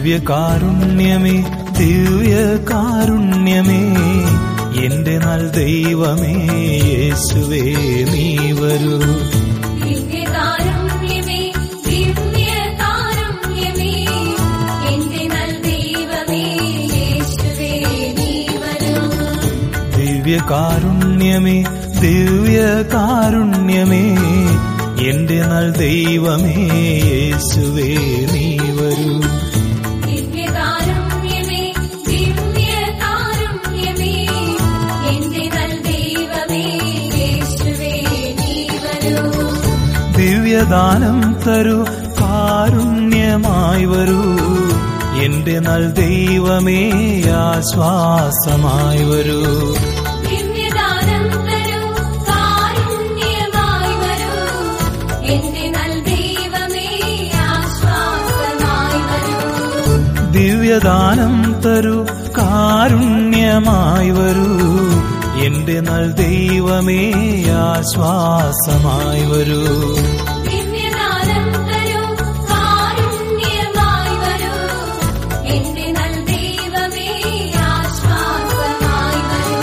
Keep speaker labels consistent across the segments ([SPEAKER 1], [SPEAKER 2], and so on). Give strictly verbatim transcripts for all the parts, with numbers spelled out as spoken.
[SPEAKER 1] ദിവ്യകാരുണ്യമേ ദിവ്യകാരുണ്യമേ എന്റെ നൽ ദൈവമേ യേശുവേ നീ വരൂ.
[SPEAKER 2] ദിവ്യകാരുണ്യമേ ദിവ്യകാരുണ്യമേ എന്റെ നൽ ദൈവമേ യേശുവേ നീ വരൂ.
[SPEAKER 1] ദിവ്യകാരുണ്യമേ ദിവ്യകാരുണ്യമേ എന്റെ നൽ ദൈവമേ യേശുവേ നീ വരൂ.
[SPEAKER 2] ദിവ്യകാരുണ്യമേ ദിവ്യകാരുണ്യമേ എന്റെ നൽ ദൈവമേ യേശുവേ നീ വരൂ.
[SPEAKER 1] ദിവ്യദാനം തരൂ കാരുണ്യമായി വരൂ എന്റെ നൽ ദൈവമേ ആശ്വാസമായി വരൂ.
[SPEAKER 2] ദിവ്യദാനം തരൂ കാരുണ്യമായി വരൂ എന്റെ നൽ ദൈവമേ ആശ്വാസമായി വരൂ.
[SPEAKER 1] ദിവ്യദാനം തരൂ കാരുണ്യമായി വരൂ എന്റെ നൽ ദൈവമേ ആശ്വാസമായി വരൂ.
[SPEAKER 2] ദിവ്യദാനം തരൂ കാരുണ്യമായി വരൂ എന്റെ നൽ ദൈവമേ ആശ്വാസമായി വരൂ.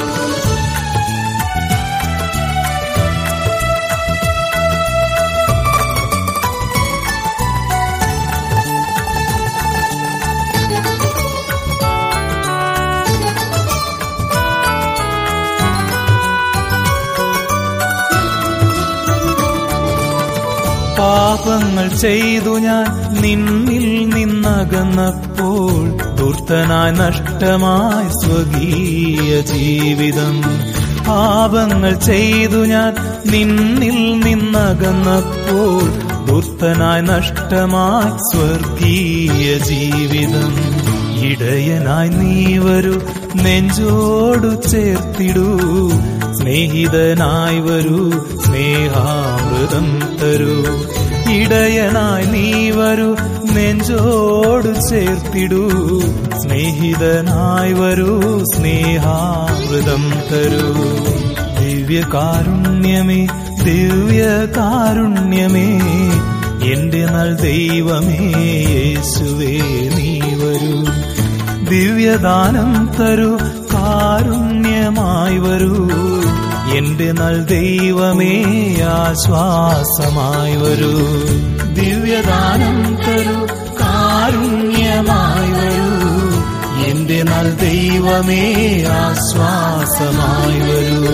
[SPEAKER 1] പാപങ്ങൾ ചെയ്തു ഞാൻ നിന്നിൽ നിന്നകന്നപ്പോൾ ദുർത്തനായി നഷ്ടമായി സ്വകീയ ജീവിതം. പാപങ്ങൾ ചെയ്തു ഞാൻ നിന്നിൽ നിന്നകന്നപ്പോൾ ദുർത്തനായി നഷ്ടമായി സ്വർഗീയ ജീവിതം. ഇടയനായി നീ വരൂ നെഞ്ചോടു ചേർത്തിടൂ സ്നേഹിതനായി വരൂ സ്നേഹാമൃതം തരൂ. ഇടയനായി നീ വരൂ നെഞ്ചോട് ചേർത്തിടൂ സ്നേഹിതനായി വരൂ സ്നേഹാമൃതം തരൂ. ദിവ്യകാരുണ്യമേ ദിവ്യകാരുണ്യമേ എന്റെ നൽ ദൈവമേ യേശുവേ നീ വരൂ. ദിവ്യദാനം തരൂ കാരുണ്യമായി വരൂ എന്റെ നൽ ദൈവമേ ആശ്വാസമായി വരൂ. ദിവ്യദാനം തരൂ കാരുണ്യമായി വരൂ എന്റെ നൽ ദൈവമേ ആശ്വാസമായി വരൂ.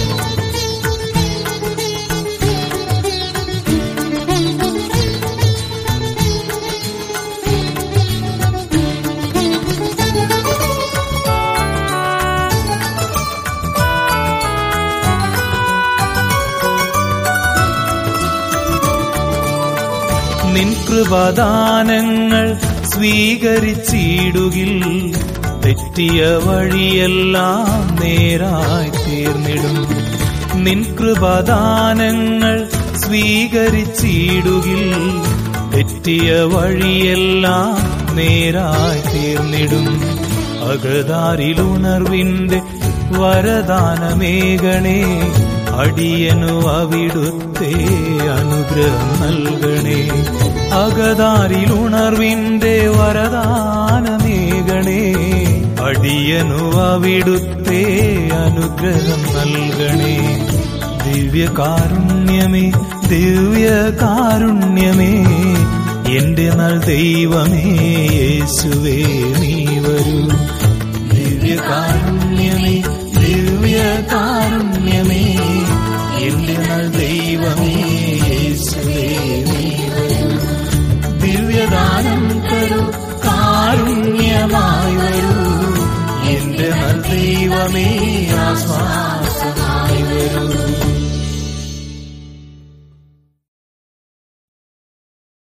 [SPEAKER 1] നിൻ കൃപദാനങ്ങൾ സ്വീകരിച്ചിടുകിൽ തെറ്റിയ വഴിയെല്ലാം നേരായി തീർന്നിടും. നിൻ കൃപദാനങ്ങൾ സ്വീകരിച്ചിടുകിൽ തെറ്റിയ വഴിയെല്ലാം നേരായി തീർന്നിടും. അകതാരിലുണർവിന്റെ വരദാനമേകണേ അടിയനു അവിടുത്തെ അനുഗ്രഹം നൽകണേ. അകതാരിലുണർവിന്റെ വരദാനമേകണേ അടിയനു അവിടുത്തെ അനുഗ്രഹം നൽകണേ. ദിവ്യകാരുണ്യമേ ദിവ്യകാരുണ്യമേ എന്റെ നൽ ദൈവമേ യേശുവേ നീ വരൂ. ദിവ്യകാരുണ്യമേ ദിവ്യകാരുണ്യമേ എന്റെ നൽ ദൈവമേ യേശുവേ നീ വരൂ. ദിവ്യദാനം തരൂ കാരുണ്യമായി വരൂ എന്റെ നൽ ദൈവമേ ആശ്വാസമായി വരൂ.